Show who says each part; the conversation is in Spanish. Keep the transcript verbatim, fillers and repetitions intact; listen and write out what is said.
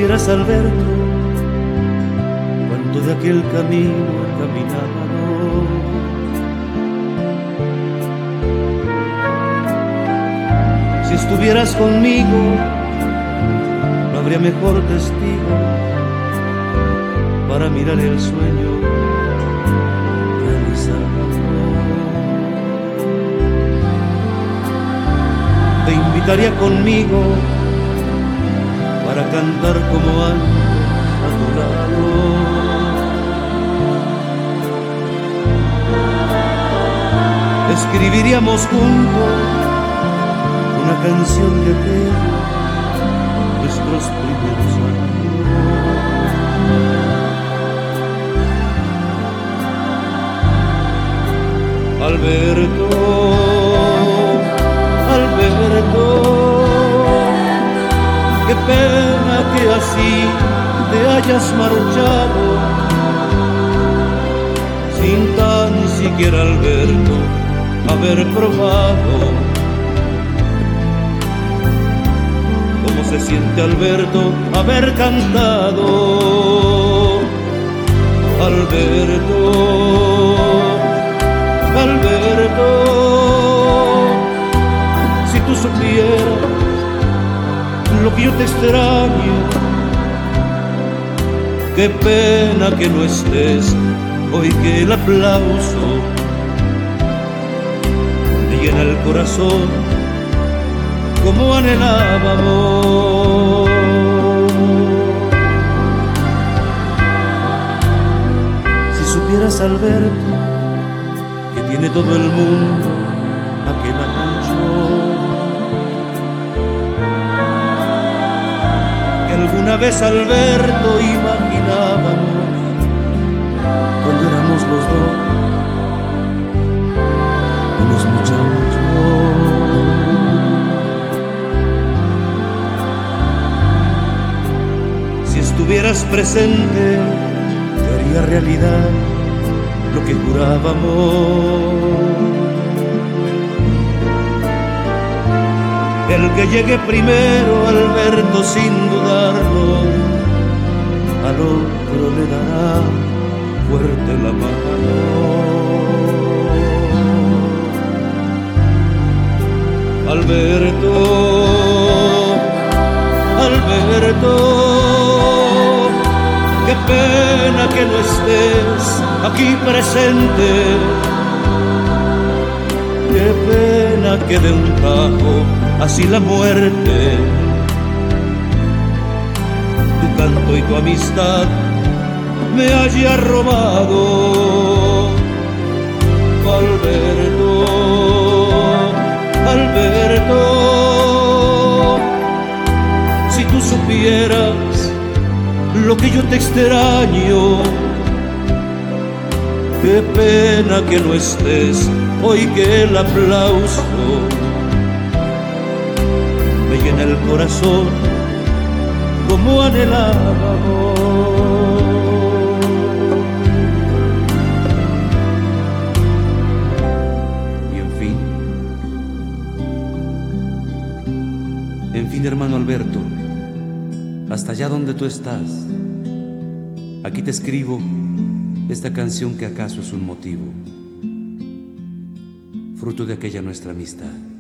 Speaker 1: supieras, Alberto, cuánto de aquel camino he caminado. Si estuvieras conmigo, no habría mejor testigo para mirar el sueño realizado. Te invitaría conmigo para cantar como antes a tu lado. Escribiríamos juntos una canción de aquellos nuestros primeros años. Alberto, Alberto, qué pena que así te hayas marchado, sin tan siquiera, Alberto, haber probado cómo se siente, Alberto, haber cantado. Alberto, Alberto, si tú supieras lo que yo te extraño, qué pena que no estés hoy, que el aplauso me llena el corazón como anhelábamos. Si supieras, Alberto, que tiene todo el mundo aquel anuncio, que alguna vez, Alberto, imaginábamos cuando éramos los dos unos muchachos. Si estuvieras presente, te haría realidad lo que jurábamos. El que llegue primero, Alberto, sin dudarlo, al otro le dará fuerte la mano. Alberto, Alberto, qué pena que no estés aquí presente, qué pena que de un tajo así la muerte tu canto y tu amistad me haya robado. Alberto, Alberto, si tú supieras lo que yo te extraño, qué pena que no estés hoy, que el aplauso me llena el corazón como anhelábamos. Y en fin, en fin, hermano Alberto, hasta allá donde tú estás, aquí te escribo esta canción que acaso es un motivo, fruto de aquella nuestra amistad.